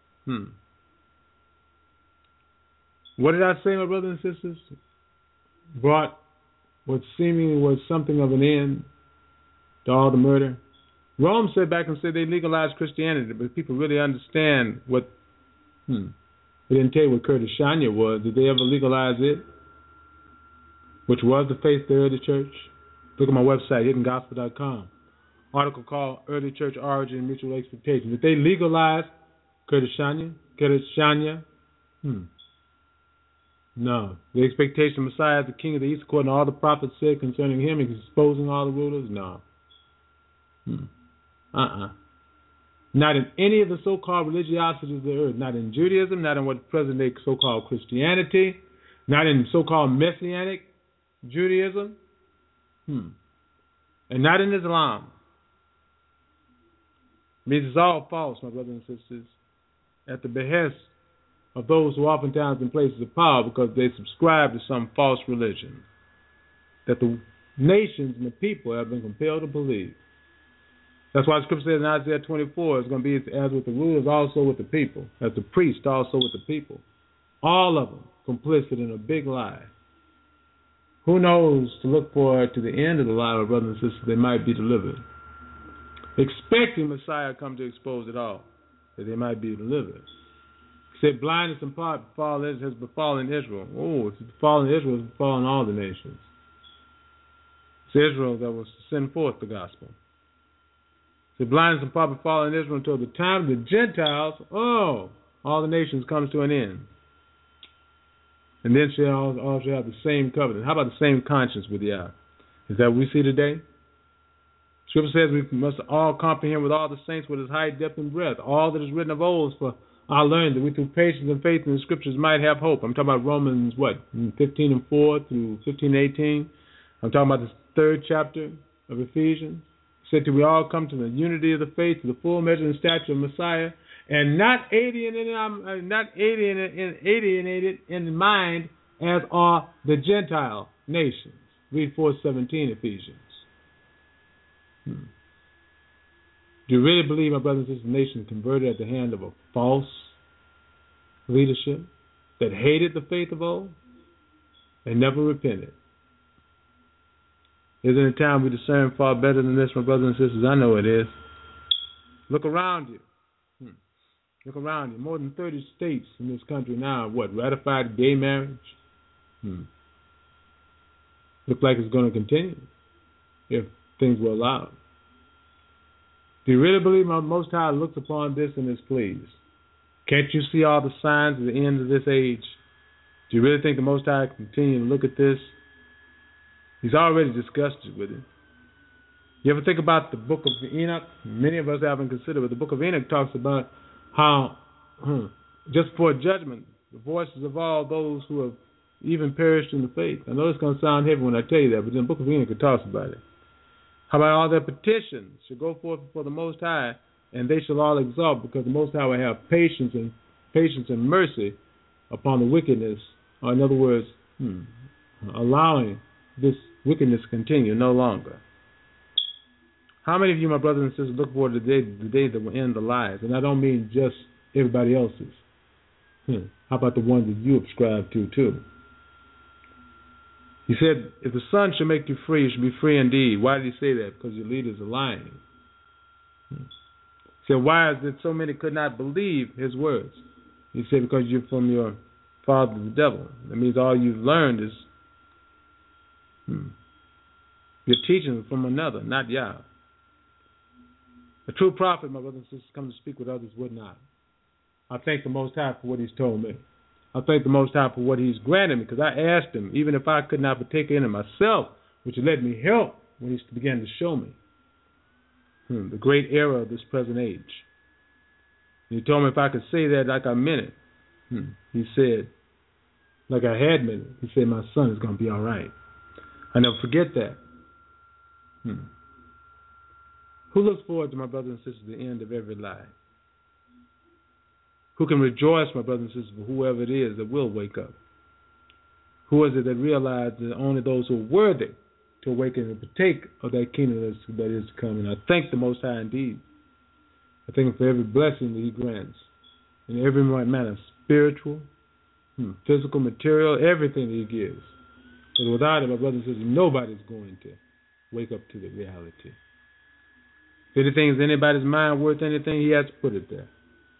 What did I say, my brothers and sisters? Brought what seemingly was something of an end to all the murder. Rome said back and said they legalized Christianity, but people really understand what. They didn't tell you what Curtis Shania was. Did they ever legalize it? Which was the faith of the early church? Look at my website, hiddengospel.com. Article called Early Church Origin and Mutual Expectation. Did they legalize Curtis Shania? No. The expectation of Messiah as the King of the East, according to all the prophets said concerning him, exposing all the rulers? No. Not in any of the so-called religiosities of the earth. Not in Judaism, not in what present day so-called Christianity, not in so-called Messianic Judaism, and not in Islam. It means it's all false, my brothers and sisters, at the behest of those who oftentimes in places of power because they subscribe to some false religion that the nations and the people have been compelled to believe. That's why the scripture says in Isaiah 24, it's going to be as with the rulers, also with the people, as the priests, also with the people. All of them complicit in a big lie. Who knows to look forward to the end of the lie, my brothers and sisters, they might be delivered. Expecting Messiah to come to expose it all, that they might be delivered. He said, blindness in part has befallen Israel. Oh, if it's befallen Israel, it's befallen all the nations. It's Israel that was to send forth the gospel. The blindness and part befallen Israel until the time of the Gentiles, all the nations comes to an end. And then all shall have the same covenant. How about the same conscience with Yah? Is that what we see today? Scripture says we must all comprehend with all the saints what is height, depth, and breadth. All that is written of old for our learning, that we through patience and faith in the Scriptures might have hope. I'm talking about Romans, 15:4 through 15:18. I'm talking about the 3rd chapter of Ephesians. Said till we all come to the unity of the faith, to the full measure and stature of Messiah, and not alienated in mind as are the Gentile nations. Read 4:17 Ephesians. Do you really believe, my brothers and sisters, the nation converted at the hand of a false leadership that hated the faith of old and never repented? Isn't it time we discern far better than this, my brothers and sisters? I know it is. Look around you. Look around you. More than 30 states in this country now have ratified gay marriage? Looks like it's going to continue if things were allowed. Do you really believe my Most High looks upon this and is pleased? Can't you see all the signs of the end of this age? Do you really think the Most High can continue to look at this? He's already disgusted with it. You ever think about the book of Enoch? Many of us haven't considered, but the book of Enoch talks about how, just before judgment, the voices of all those who have even perished in the faith. I know it's going to sound heavy when I tell you that, but in the book of Enoch it talks about it. How about all their petitions shall go forth before the Most High, and they shall all exalt, because the Most High will have patience and mercy upon the wickedness, or in other words, allowing this wickedness to continue no longer. How many of you, my brothers and sisters, look forward to the day that will end the lies? And I don't mean just everybody else's. How about the ones that you subscribe to, too? He said, if the Son shall make you free, you shall be free indeed. Why did he say that? Because your leaders are lying. He said, why is it so many could not believe his words? He said, because you're from your father, the devil. That means all you've learned is you're teaching from another, not Yah. A true prophet, my brothers and sisters, comes to speak what others would not. I thank the Most High for what he's told me. I thank the Most High for what he's granted me, because I asked him, even if I could not partake in it myself, which let me help when he began to show me the great error of this present age. And he told me if I could say that like I meant it. He said, like I had meant it. He said, my son is going to be all right. I never forget that. Who looks forward to, my brothers and sisters, the end of every lie? Who can rejoice, my brothers and sisters, for whoever it is that will wake up? Who is it that realizes that only those who are worthy to awaken and partake of that kingdom that is to come? And I thank the Most High indeed. I thank him for every blessing that he grants in every manner, spiritual, physical, material, everything that he gives. Because without it, my brothers and sisters, nobody's going to wake up to the reality. If anything is in anybody's mind worth anything, he has to put it there.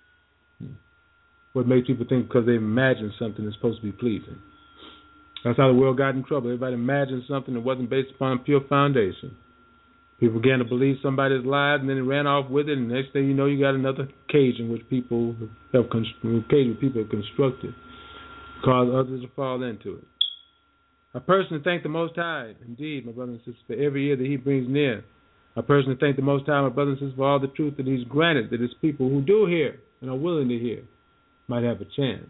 What makes people think because they imagine something is supposed to be pleasing? That's how the world got in trouble. Everybody imagined something that wasn't based upon a pure foundation. People began to believe somebody's lies, and then they ran off with it, and the next thing you know, you got another cage in which people have constructed, cause others to fall into it. A person to thank the Most High, indeed, my brothers and sisters, for every year that he brings near. A person to thank the Most High, my brothers and sisters, for all the truth that he's granted, that his people who do hear and are willing to hear might have a chance.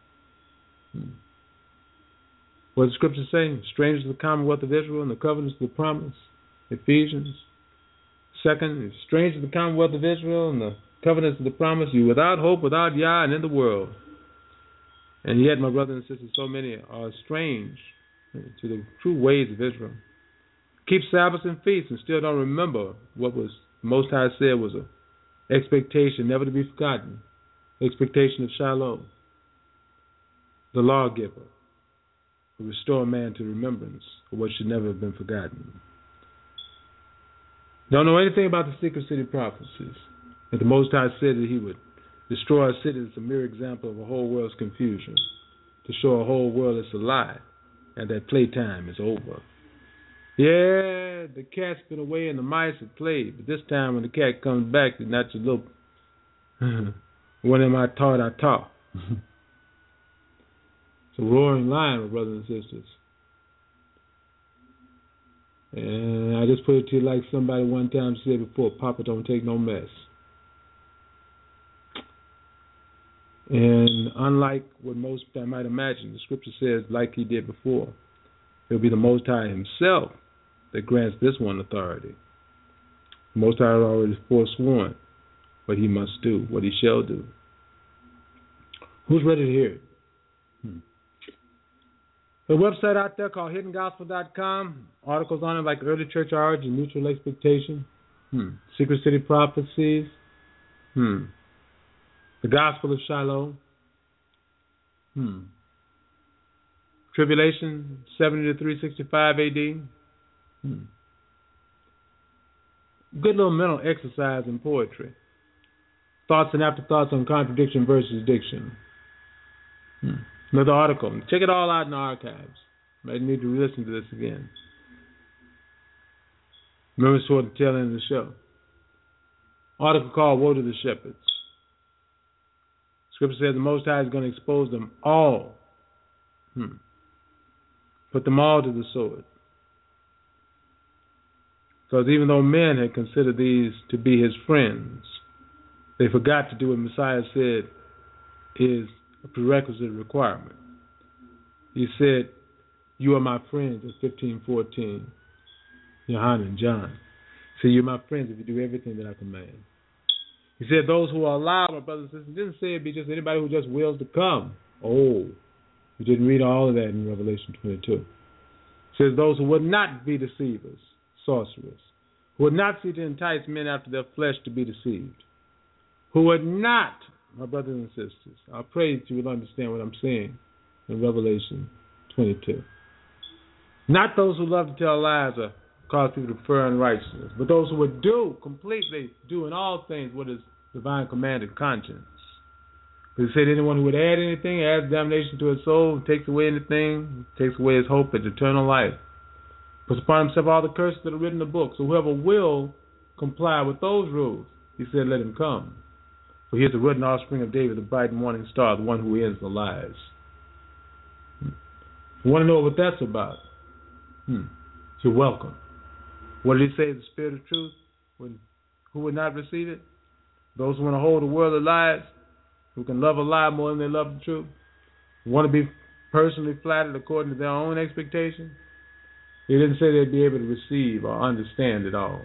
What does the scripture say? Strangers to the commonwealth of Israel and the covenants of the promise. Ephesians. Second, strangers to the commonwealth of Israel and the covenants of the promise. You without hope, without Yah, and in the world. And yet, my brothers and sisters, so many are strange to the true ways of Israel. Keep Sabbaths and feasts and still don't remember what was Most High said was an expectation never to be forgotten. Expectation of Shalom, the lawgiver, who restore man to remembrance of what should never have been forgotten. Don't know anything about the secret city prophecies. That the Most High said that he would destroy a city that's a mere example of a whole world's confusion, to show a whole world it's a lie, and that playtime is over. Yeah, the cat's been away and the mice have played, but this time when the cat comes back, it's not your little one of them I taught. It's a roaring lion, my brothers and sisters. And I just put it to you like somebody one time said before, Papa don't take no mess. And unlike what most might imagine, the scripture says, like he did before, it will be the Most High himself that grants this one authority. The Most High has already forsworn what he must do, what he shall do. Who's ready to hear it? The website out there called hiddengospel.com. Articles on it like Early Church Origin, Mutual Expectation, Secret City Prophecies. The Gospel of Shiloh. Tribulation, 70 to 365 AD. Good little mental exercise in poetry. Thoughts and afterthoughts on contradiction versus diction. Another article. Check it all out in the archives. Might need to listen to this again. Remember toward the tail end of the show. Article called Woe to the Shepherds. Scripture says the Most High is going to expose them all. Put them all to the sword. Because even though men had considered these to be his friends, they forgot to do what Messiah said is a prerequisite requirement. He said, "You are my friends," in 15:14, Johanna and John. He said, "You're my friends if you do everything that I command." He said, "Those who are alive, my brothers and sisters," didn't say it'd be just anybody who just wills to come. Oh, we didn't read all of that in Revelation 22. It says those who would not be deceivers, sorcerers, who would not seek to entice men after their flesh to be deceived, who would not, my brothers and sisters, I pray that you will understand what I'm saying in Revelation 22. Not those who love to tell lies or cause people to prefer unrighteousness, but those who would do, completely do in all things what is divine command and conscience. But he said anyone who would add anything, adds damnation to his soul, takes away anything, takes away his hope at eternal life, puts upon himself all the curses that are written in the book. So whoever will comply with those rules, he said, let him come. For he is the root and offspring of David, the bright morning star, the one who ends the lies. You want to know what that's about? You're welcome. What did he say? The spirit of truth? Who would not receive it? Those who want to hold the world of lies, who can love a lie more than they love the truth, who want to be personally flattered according to their own expectations. He didn't say they'd be able to receive or understand it all.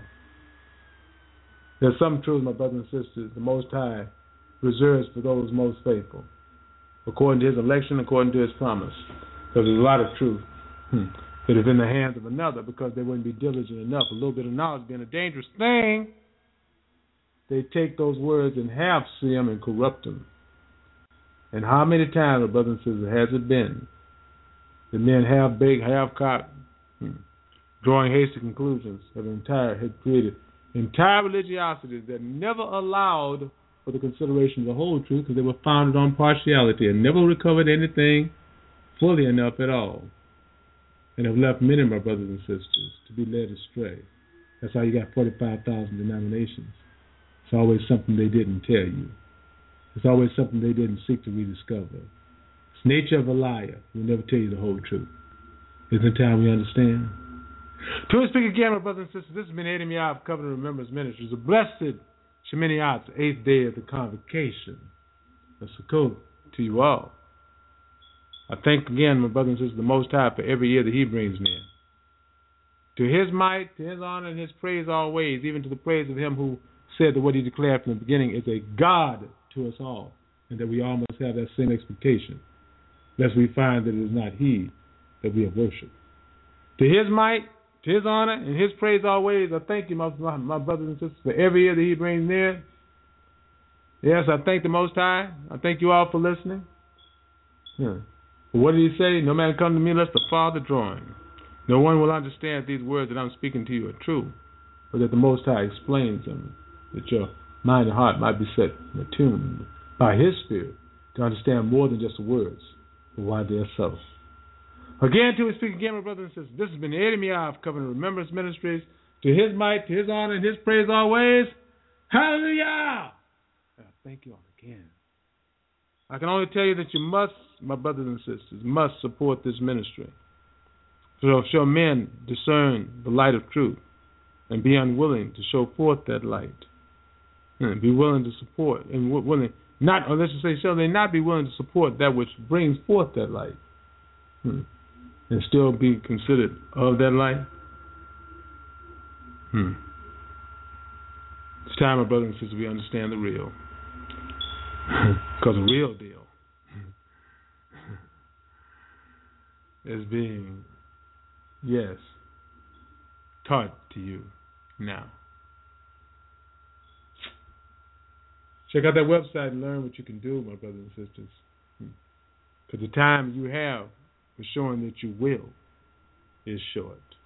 There's some truth, my brothers and sisters, the Most High reserves for those most faithful, according to his election, according to his promise. Because there's a lot of truth that is in the hands of another because they wouldn't be diligent enough. A little bit of knowledge being a dangerous thing, they take those words and half-see them and corrupt them. And how many times, my brothers and sisters, has it been that men half-baked, half-cocked, drawing hasty conclusions had created entire religiosities that never allowed for the consideration of the whole truth because they were founded on partiality and never recovered anything fully enough at all, and have left many of my brothers and sisters to be led astray. That's how you got 45,000 denominations. It's always something they didn't tell you. It's always something they didn't seek to rediscover. It's the nature of a liar. He'll never tell you the whole truth. Isn't it time we understand? To we speak again, my brothers and sisters, this has been Eddie Meow of Covenant Remembrance Ministries. A blessed Shemini Atz, 8th day of the convocation. A Sukkot to you all. I thank again, my brothers and sisters, the Most High for every year that he brings me in. To his might, to his honor, and his praise always, even to the praise of him who said that what he declared from the beginning is a God to us all, and that we all must have that same expectation, lest we find that it is not he that we have worshipped. To his might, to his honor, and his praise always, I thank you, my brothers and sisters, for every year that he brings near. Yes, I thank the Most High. I thank you all for listening. What did he say? No man come to me unless the Father draw him. No one will understand these words that I'm speaking to you are true, but that the Most High explains them, that your mind and heart might be set and attuned by his Spirit to understand more than just the words, but why they are so. Again, till we speak again, my brothers and sisters, this has been the Eddie Meow of Covenant Remembrance Ministries. To his might, to his honor, and his praise always. Hallelujah! Thank you all again. I can only tell you that you must, my brothers and sisters, must support this ministry. So shall men discern the light of truth and be unwilling to show forth that light. And be willing to support, and willing, not, or let's just say, shall they not be willing to support that which brings forth that light? And still be considered of that light? It's time, my brothers and sisters, we understand the real. Because the real deal is being, yes, taught to you now. Check out that website and learn what you can do, my brothers and sisters. Because the time you have for showing that you will is short.